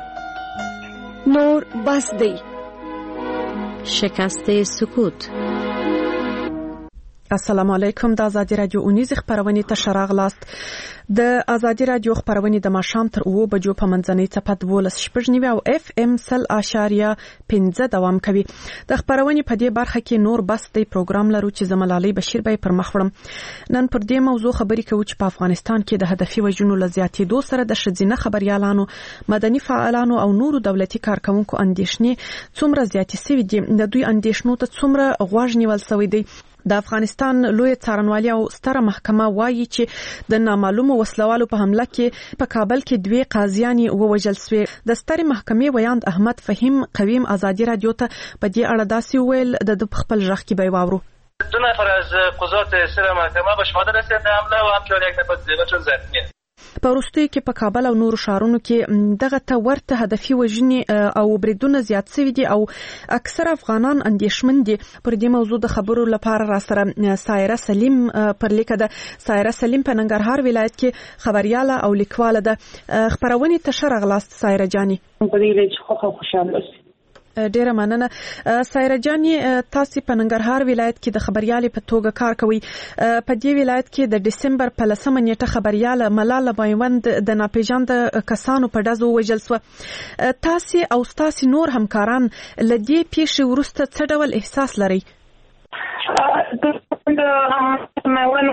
نور بسدی شکست سکوت. السلام علیکم. د ازادي رادیو اونیز خبرونه ته راغلاست. د ازادي رادیو خبرونه د ماښام تر اوه بجو په منځنۍ څپه دولس شپږ نیوي او اف ام سل اشاریه پنځه دوام کوي. د خبرونه په دې برخه کې نور بس د پروګرام لرو چې زملالي بشیر به پر مخ وړم. نن پر دې موضوع خبرې کوو چې په افغانستان کې د هدفي وژنو لزیاتېدو سره د ښځینه خبريالانو، مدني فعالانو او نورو دولتي کارکونکو اندېښنې څومره زیاتې شوې دي. د دوی اندېښنو ته څومره غوږ نیول شوی دی. د افغانستان لوی څارنوالي او ستره محکمه وایي چې د نامعلومو وسلوالو په حمله کې په کابل کې دوی قاضیان ووژل شوي. د سترې محکمې ویاند احمد فهیم قویم ازادي رادیو ته په دې اړه داسې ویل، د خپل غږ کې به واورو. دو نفر از قضات سر محکمه به شهادت رسیدند حمله و همچنین یک نفر دیگرشون زخمی است. په وروستیو کې په کابل او نورو ښارونو کې دغه ته ورته هدفي وژنې او بریدونه زیات شوي دي او اکثر افغانان اندېښمن دي. پر دې موضوع د خبرو لپاره را سره سایره سلیم پر لیکه ده. سایره سلیم په ننګرهار ولایت کې خبرياله او لیکواله ده. خبرونې ته ښه راغلاست سایره جاني. په دې لږ خو خوشاله اوسئ. ډیره مننه. سایره جاني، تاسو په ننګرهار ولایت کې د خبريالې په توګه کار کوي. په دې ولایت کې د دسمبر په لسمه نیټه خبرياله ملاله میوند د ناپېژاندو کسانو په ډزو وژل شوه. تاسو او تاسو نور همکاران له دې پیښې وروسته څه ډول احساس لرئ؟ میوند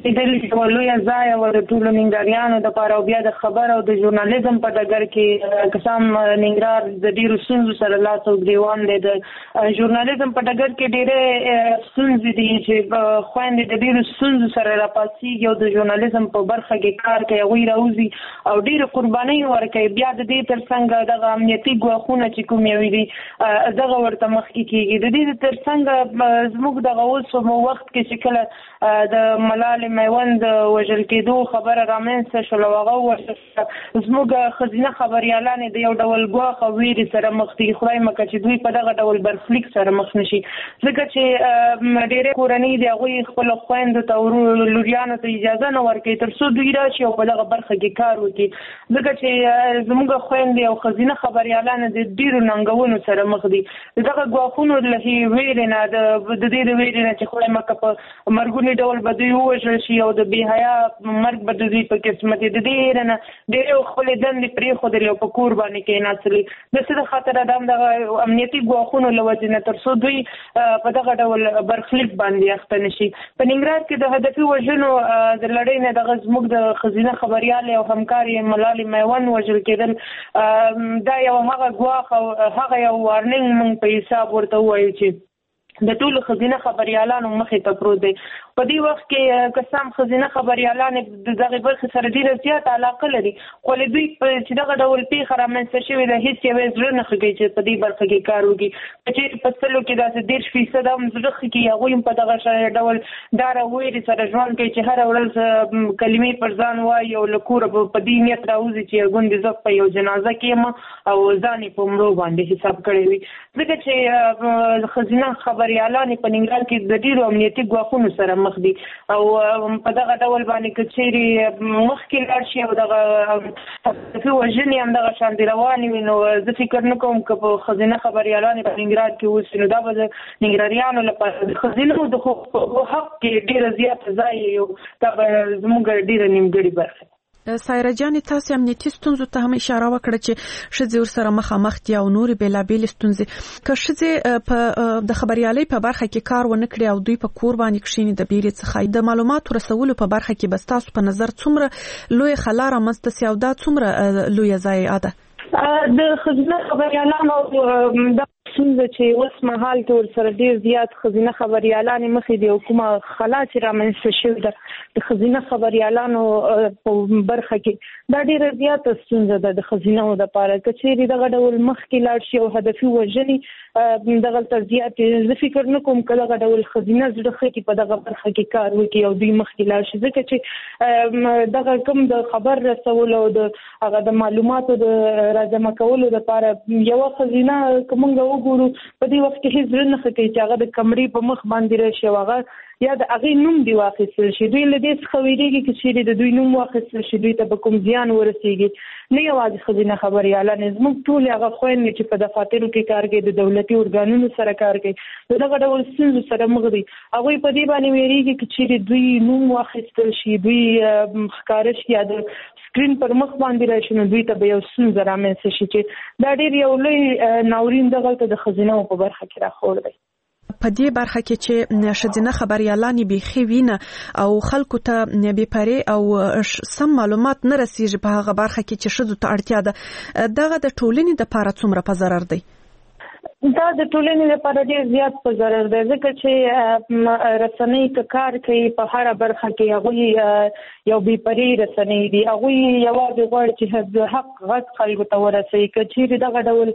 د لوی ځای او د ټولو ننګریانو د پاره او بیا د خبر او د ژورنالیزم په ډګر کې قسم ننګرهار د ډیرو ستونزو سره لاس او ګریوان دی. د ژورنالیزم په ډګر کې ډیره ستونزې دي چې خويندې د ډیرو ستونزو سره راپاسيږي او د ژورنالیزم په برخه کې کار کوي، هغوی راوځي او ډیره قربانۍ ورکوي. بیا د دې ترڅنګ دغه امنیتي ګواښونه چې کوم یوي دي دغه ورته مخکې کېږي. د دې ترڅنګ زموږ دغه اوس وخت کې چې کله د ملالې میوند وژل کېدو خبره رامنځته شوه، هغه زموږ ښځینه خبریالانې د یو ډول ګواښ او ویرې سره مخ دي. خدای مکړه چې دوی په دغه ډول برخلیک سره مخ نشي، ځکه چې ډېرې کورنۍ د هغوی خپلو خویندو ته لوریانو ته اجازه نه ورکوي تر څو دوی راشي او په دغه برخه کې کار وکړي، ځکه چې زموږ خویندې او ښځینه خبریالانې د ډېرو ننګونو سره مخ دي. د دغه ګواښونو له ویرې نه د دې د ویرې نه چې خدای مکړه په مرګوني ډول به دوی ووژل شي او د بې حیا مرګ به د دوی په قسمت د دې نه ډېرې خپلې دندې پرېښودلې او په کور باندې کېناستلې. د څه د خاطره د همدغه امنیتي ګواښونو له وجې نه تر څو دوی په دغه ډول برخلیک باندې اخته نه شي. په ننګرهار کې د هدفي وژنو د لړۍ نه دغه زموږ د ښځینه خبریالې او همکارې ملالې میوند وژل کېدل دا یو هغه ګواښ او هغه یو وارننګ موږ په حساب ورته ووایو چې د ټولو ښځینه خبریالانو مخې ته پروت دی. په دې وخت کې قسم ښځینه خبریالانې د دغې برخې سره ډېره زیاته علاقه لري، خو له دوی چې دغه ډول پیښه رامنځته شوې ده هېڅ یوې زړه نه ښه کوي چې په دې برخه کې کار وکړي. که چېرې په سلو کې داسې دېرش فیصده هم زړه ښه کړي، هغوی هم په دغه ډول ډاره ویرې سره ژوند کوي چې هره ورځ کلمې پر ځان وایي او له کوره په دې نیت راوځي چې ګوندې زه په یو جنازه کې یم او ځان یې په مړو باندې حساب کړی وي. ځکه چې ښځینه خبریالانې په ننګرهار کې د ډېرو امنیتي ګواښونو سره مخ دي او په دغه ډول باندې که چېرې مخکې لاړ شي او دغه هدفي وژنې همدغه شانې روانې وي، نو زه فکر نه کوم که په ښځینه خبریالانې په ننګرهار کې اوسي نو دا به د ننګرهاریانو لپاره د ښځینو د حق کې ډېره زیاته ځای یو دا به زموږ ډېره نیمګړې برخه. سایره جانې، تاسو امنیتي ستونزو ته هم اشاره وکړه چې ښځې ورسره مخامخ دي او نورې بېلابېلې ستونزې. که ښځې د خبریالۍ په برخه کې کار ونه کړي او دوی په کور باندې کښېني د بیرې څخه، د معلوماتو رسولو په برخه کې به ستاسو په نظر څومره لویه خلا رامنځته سي او دا څومره لویه ضایعه ده؟ د ښځینه خبریالانو دا ستونزه چې اوس مهال کې ورسره ډېر زیات ښځینه خبریالانې مخې دي او کومه خلا چې رامنځته شوې ده د ښځینه خبریالانو په برخه کې دا ډېره زیاته ستونزه ده د ښځینهو دپاره. که چېرې دغه ډول مخکې لاړ شي او هدفي وژنې دغلته زیاتې، زه فکر نه کوم که دغه ډول ښځینه زړه ښه کړي په دغه برخه کې کار وکړي او دوی مخکې لاړ شي، ځکه چې دغه کوم د خبر رسولو او د هغه د معلوماتو د راجمع کولو دپاره یوه ښځینه که موږ وګورو په دې وخت کې هېڅ زړه نه ښه کوي چې هغه د کمرې په مخ باندې راشي او هغه یا د هغې نوم دې واخیستل شي. دوی له دې څخه ویرېږي که چېرې د دوی نوم واخیستل شي دوی ته به کوم زیان ورسېږي. نه یوازې ښځینه خبریالانې، زموږ ټولې هغه خویندې چې په دفاترو کې کار کوي، د دولتي ارګانونو سره کار کوي، د دغه ډول ستونزو سره مخ دي. هغوی په دې باندې ویرېږي که چېرې دوی نوم واخیستل شي، دوی ښکاره شي یا د سکرین پر مخ باندې راشي، نو دوی ته به یو ستونزه رامنځته شي چې دا ډېر یو لوی ناورین دغلته د ښځینهو په برخه کې راخور دی. په دې برخه کې چې ښځینه خبریالانې بیخي وینه او خلکو ته بې پرې او سم معلومات نه رسیږي په هغه برخه کې چې ښځو ته اړتیا ده، دغه د ټولنې دپاره څومره په ضرر دی؟ دا د ټولنې لپاره ډیر زیات په ضرر دی ځکه چې رسنۍ کار کوي په هر برخه کې هغه یو بې پرې رسنۍ دي هغه یوازې غواړي چې حق غږ خلکو ته ورسوي که چیرې دغه ډول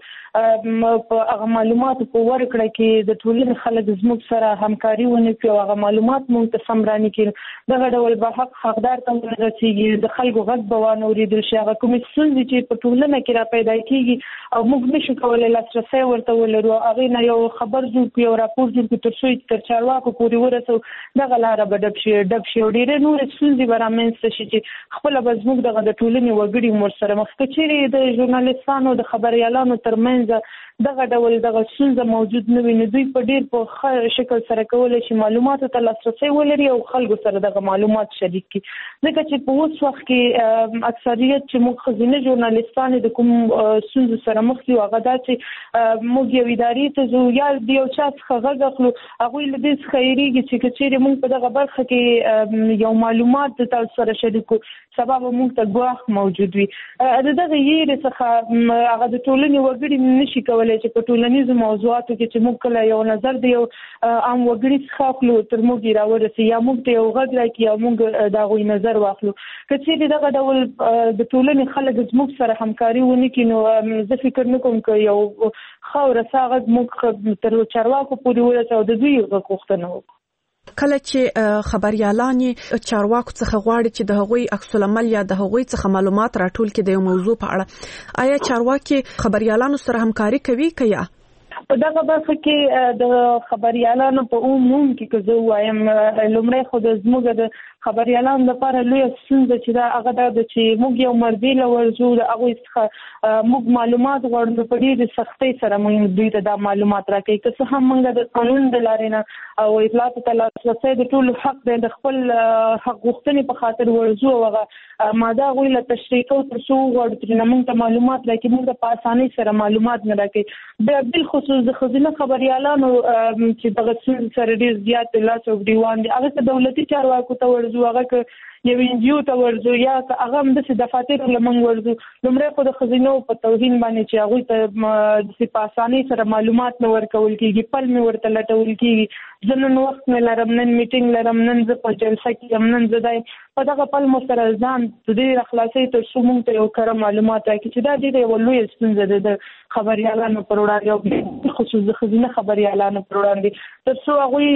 په هغه معلوماتو په ورکړه کې د ټولنې خلک زموږ سره همکاري ونه کړي او هغه معلومات موږ ته سم رانه کړي دغه ډول به حق حقدار ته ورسیږي د خلکو غږ به وانه اورېدل شي هغه کومې ستونزې چې په ټولنه کې را پیدا کېږي او موږ نشو کولی لاسرسی ورته لرو هغه نه یو خبر جوړ کړو یو راپور جوړ کړو تر څو تر چارواکو پورې ورسو دغه لاره به ډب شي ډب شي ډېرې نورې ستونزې به رامنځته شي چې خپله به زموږ دغه د ټولنې وګړي ورسره مخ که چیرې د ژورنالستانو د خبریالانو ترمنځ دغه ډول دغه ستونزه موجود نه وي نو دوی په ډېر په ښه شکل سره کولی شي معلوماتو ته لاسرسی ولري او خلکو سره دغه معلومات شریک کړي ځکه چې په اوس وخت کې اکثریت چې موږ ښځینه ژورنالستانې د کوم ستونزو سره مخ دي هغه دا چې موږ یو ادارې ته ځو یا د یو چا څخه غږ اخلو هغوی له دې څخه یېرېږي چې که چیرې موږ په دغه برخه کې یو معلومات د تاسو سره شریک کړو سبا به موږ ته ګواښ موجود وي د دغه یېرې څخه هغه د ټولنې وګړي نشي کولی چې په ټولنیزو موضوعاتو کې چې موږ کله یو نظر د یو عام وګړي څخه اخلو تر موږ یې راورسي یا موږ ته یو غږ راکړي او موږ د هغوی نظر واخلو که چیرې دغه ډول د ټولنې خلک زموږ سره همکاري ونه کړي نو زه فکر نه کوم که یو ښه او رسا غږ موږ تر چارواکو پورې ورسوو او د دوی غږ غوښتنه وکړو کله چې خبريالان چارواکو څخه غواړي چې د هغوی عکس العمل یا د هغوی څخه معلومات راټول کړي د یو موضوع په اړه آیا چارواکي خبريالانو سره همکاري کوي که یا په دغه برخه کې د خبريالانو په عموم کې که زه وایم لومړی خو د زموږ د خبريالانو لپاره لویه ستونزه چې دا هغه دا ده چې موږ یو مربي له ورځو د هغوی څخه موږ معلومات غواړو نو په ډېرې سختۍ سره موږ دوی ته دا معلومات راکوي که څه هم موږ د قانون د لارې نه او اطلاعاتو ته لاسرسی د ټولو حق دی د خپل حق غوښتنې په خاطر ورځو او هغه ماده هغوی له تشریح کوو تر څو وغواړو ترېنه موږ ته معلومات راکړي موږ ته په اسانۍ سره معلومات نه راکوي بیا بالخصوص د ښځینه خبریالانو چې دغه ستونزې سره ډېر زیات لاس او ګریوان دي هغه که دولتي چارواکو ته ورځو هغه که یو انجیو ته ورځو یا که هغه همداسې دفاترو له موږ ورځو لومړی خو د ښځینو په توهین باندې چې هغوی ته داسې په اسانۍ سره معلومات نه ورکول کېږي پل مې ورته لټول کېږي زه نن وخت مې لرم نن میټینګ لرم نن زه په جلسه کې یم نن زه دی په دغه پل مو سره ځان د دې راخلاصوي تر څو موږ ته یو کره معلومات راکړي چې دا ډېره یوه لویه ستونزه ده د خبریالانو پر وړاندې او خصوص د ښځینه خبریالانو پر وړاندې تر څو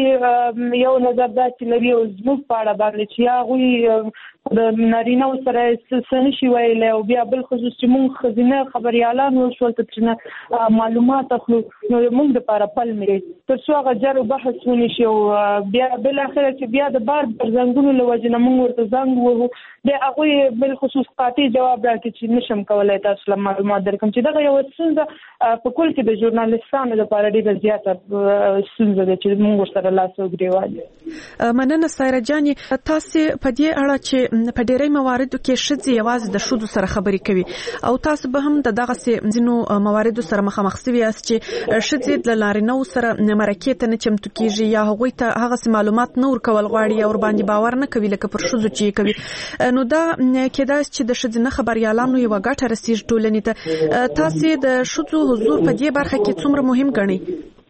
هغوی یو نظر داسې لري او زموږ په اړه باندې چې یا هغوی د نارینهو سره څه نشي ویلی او بیا بل خصوص چې موږ ښځینه خبریالان وشول ته ترېنه معلومات اخلو نو موږ دپاره پل مې تر څو هغه جر و بحث ونشي او بیا بالاخره چې بیا د بار پر زنګونو له وجې نه موږ ورته زنګ وهو بیا هغوی بالخصوص قاطع جواب راکړي چې نشم کولی تاسو له معلومات درکړم چې دغه یوه ستونزه په کل کې د ژورنالستانو لپاره ډېره زیاته ستونزه ده چې موږ ورسره لاس او ګرېوان یو. مننه سایره جانې تاسې په دې اړه چې په ډېری مواردو کې ښځې یوازې د ښځو سره خبرې کوي او تاسو به هم د دغسې ځینو مواردو سره مخامخ سوي یاست چې ښځې د نارینهو سره مرکې ته نه چمتو کېږي یا هغوی ته هغسې معلومات نه ورکول غواړي یا ورباندې باور نه کوي لکه پر ښځو چې یې کوي نو دا کېدای شي چې د ښځینه خبریالانو یوه ګټه رسېږي ټولنې ته تاسې د ښځو حضور په دې برخه کې څومره مهم ګڼئ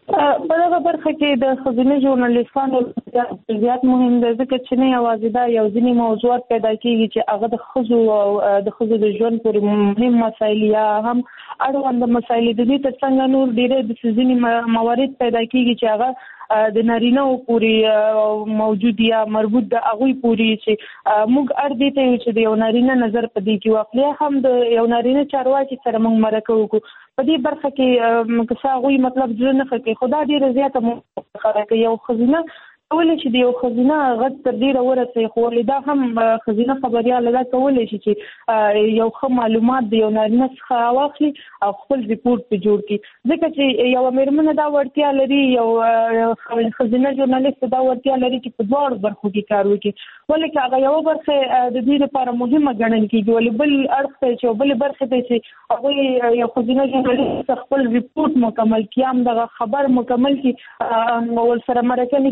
په دغه برخه کې د ښځینه ژورنالستانو زیات مهم دی ځکه چې نه یوازې دا یو ځینې موضوعات پیدا کېږي چې هغه د ښځو او د ښځو د ژوند پورې مهم مسایل یا هم اړوند مسایل د دې تر څنګ نور ډېرې د ځینې موارد پیدا کېږي چې هغه د نارینهو پورې موجود یا مربوط د هغوی پورې چې موږ اړ دې ته یو چې د یو نارینه نظر په دې کې واخلي هم د یو نارینه چارواکي سره موږ مرکه وکړو په دې برخه کې که څه هغوی مطلب زړه نه ښه کوي خو دا ډېره زیاته مخه کوي یو ښځینه کولی شي د یو ښځینه غږ تر ډېره ورسوي خو ولې دا هم ښځینه خبریاله دا کولی شي چې یو ښه معلومات د یو نارینه څخه واخلي او خپل ریپورټ پرې جوړ کړي ځکه چې یوه مېرمنه دا وړتیا لري یو ښځینه ژورنالست دا وړتیا لري چې په دواړو برخو کې کار وکړي ولې که هغه یوه برخه د دې لپاره مهمه ګڼل کېږي ولې بل اړخ ته چې بلې برخې ته چې هغوی یو ښځینه ژورنالست خپل ریپورټ مکمل کړي هم دغه خبر مکمل کړي ورسره مرکه نه کېږي دا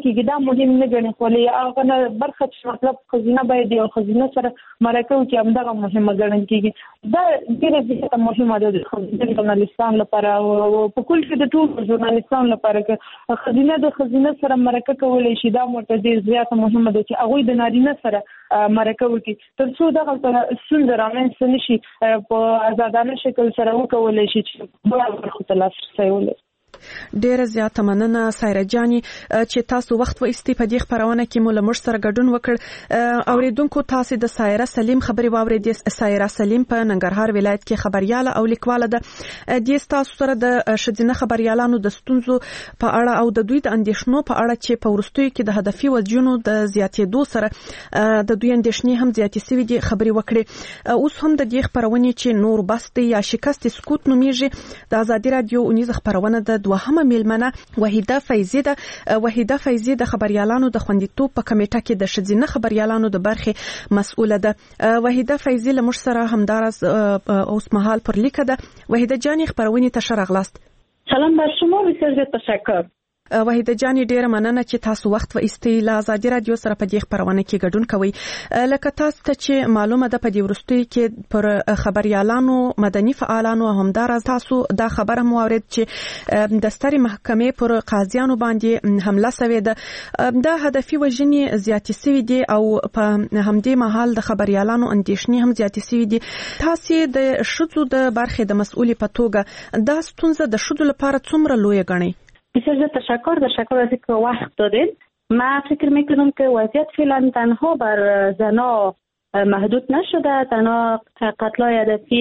مهم نه ګڼي، خو هغه برخه چې مطلب خزینه باید یو خزینه سره مرکه وکړي همدغه مهمه ګڼل کېږي. دا ډېره زیاته مهمه ده د ژورنالیستانو لپاره او په کل کې د ټولو ژورنالیستانو لپاره که خزینه د خزینه سره مرکه کولی شي دا مرته ډېر زیاته مهمه ده چې هغوی د نارینه سره مرکه وکړي تر څو دغه ستونزه رامنځته نه شي په ازادانه شکل سره وکولی شي چې دواړو برخو ته لاسرسی ولري. ډیره زیاته مننه سایره جاني چې تاسو وخت و ایستي په دې خبرونه کې مو له موږ سره ګډون وکړ. اوریدونکو تاسو د سایره سلیم خبري واوریدې. سایره سلیم په ننګرهار ولایت کې خبرياله او لیکواله ده. د تاسو سره د شذینه خبريالانو د ستونزو په اړه او د دوی د اندیشنو په اړه چې په ورستوي کې د هدفي وجونو د زیاتېدو سره د دوی اندیشنې هم زیاتې سوي دي خبري وکړي. اوس هم د دې خبرونه چې نور بست یا شکست سکوت نومیږي د ازادي رادیو اونیز خبرونه د دوهمه میلمنه وحیده فیضی ده. وحیده فیضی د خبريالانو د خوندیتوب په کمیټه کې د شذینه خبريالانو د برخې مسؤله ده. وحیده فیضی له موږ سره همدارس اوس مهال پر لیکه ده. وحیده جانی خبرونه ته ښه راغلاست. سلام بر شما، بسیار زیات تشکر. وحیده جانی ډیره مننه چې تاسو وخت و ایستي له ازادي رادیو سره په دې خبرونه کې ګډون کوئ. لکه تاسو ته چې معلومه ده په دې ورستوي کې پر خبريالانو مدني فعالانو همدارس تاسو دا خبره مو اورید چې د ستري محکمې پر قاضیانو باندې حمله شوې ده. دا هدفي وژنې زیاتې شوې دي او په همدې مهال د خبريالانو اندیشنې هم زیاتې شوې دي. تاسو د شذو د برخې د مسؤلې په توګه دا ستونزه د شذو لپاره څومره لوی ګڼئ؟ بسیار زیاد تشکر تشکر از اینکه وقت دادید. من فکر میکنم که وضعیت فعلا تنها بر زنا محدود نشده، تنها قتلای هدفی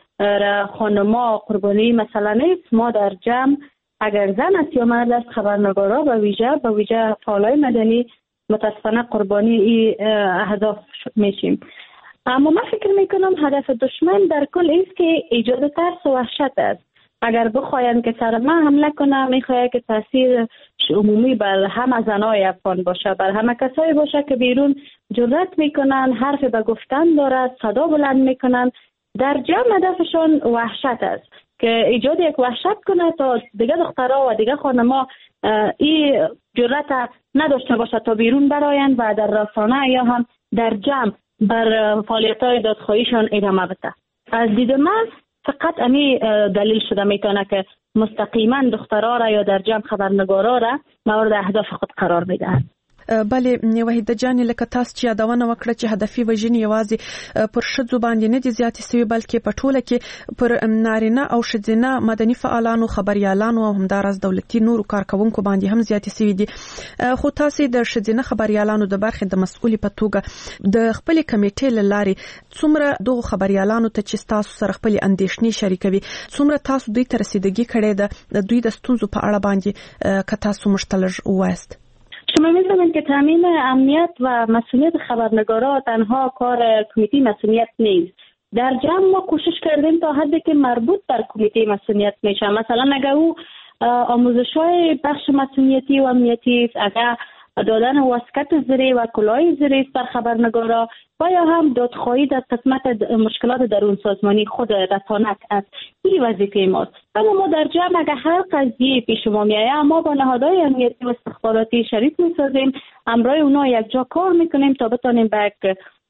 خانما قربانی مثلا نیست. ما در جمع اگر زن است یا مرد است خبرنگارا به ویژه به ویژه فعالای مدنی متاسفانه قربانی این اهداف میشیم. اما من فکر میکنم هدف دشمن در کل است که ایجاد ترس و وحشت است. اگر بخواین که سر من حمله کنه میخواد که تاثیر عمومی بر همه زنای افغان باشه، بر همه کسایی باشه که بیرون جرأت میکنن، حرف به گفتن دارد، صدا بلند میکنن. در جمع هدفشون وحشت است که ایجاد یک وحشت کنه تا دیگه دخترها و دیگه خانما این جرأت نداشته باشه تا بیرون براین و در رسانه یا هم در جمع بر فعالیت‌های دادخواهیشان ادامه بده. از دید من فقط امی دلیل شده میتونه که مستقیما دخترها را یا در جمع خبرنگارا را مورد اهداف خود قرار بدهند. بله وحیده جانې لکه تاسو چې یادونه وکړه چې هدفي وژنې یوازې پر ښځو باندې نه دي زیاتې سوي بلکې په ټوله کې پر نارینه او ښځینه مدني فعالانو خبریالانو او همداراز دولتي نورو کارکوونکو باندې هم زیاتې سوي دي. خو تاسو د ښځینه خبریالانو د برخې د مسؤلې په توګه د خپلې کمیټې له لارې څومره دغو خبریالانو ته چې تاسو سره خپلې اندېښنې شریکوي څومره تاسو دوی ته رسیدګي کړې ده د دوی د ستونزو په اړه باندې که تاسو موږ ته لږ ووایاست؟ شما می‌دانید که تامین امنیت و مسئولیت خبرنگارا تنها کار کمیته مسئولیت نیست. در جمع ما کوشش کردیم تا حدی که مربوط بر کمیته مسئولیت میشه. مثلا اگر او آموزش‌های بخش مسئولیتی و امنیتی است، اگر دادن واسکت زری و کلاه زری است بر خبرنگارا و یا هم دادخواهی در قسمت مشکلات درون سازمانی خود رسانت است. این وظیفه ماست. اما ما در جمع اگر هر قضیه پیش ما میآید ما با نهادهای امنیتی و استخباراتی شریک میسازیم، همراه اونا یک جا کار میکنیم تا بتانیم به یک